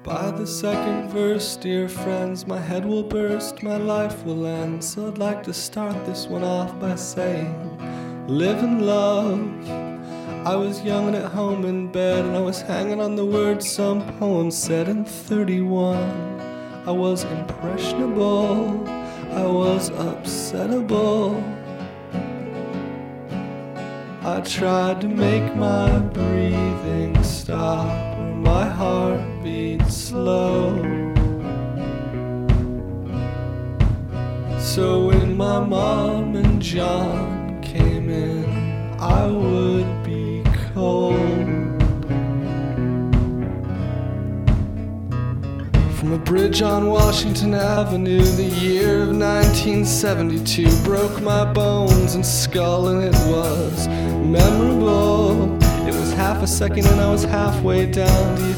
By the second verse, dear friends, my head will burst, my life will end. So I'd like to start this one off by saying, live and love. I was young and at home in bed, and I was hanging on the words some poem said. In 31, I was impressionable, I was upsettable. I tried to make my breathing stop, or my heart beat slow. So when my mom and John came in, I would be cold. From a bridge on Washington Avenue, the year of 1972, broke my bones and skull, and it was memorable. It was half a second and I was halfway down. Do you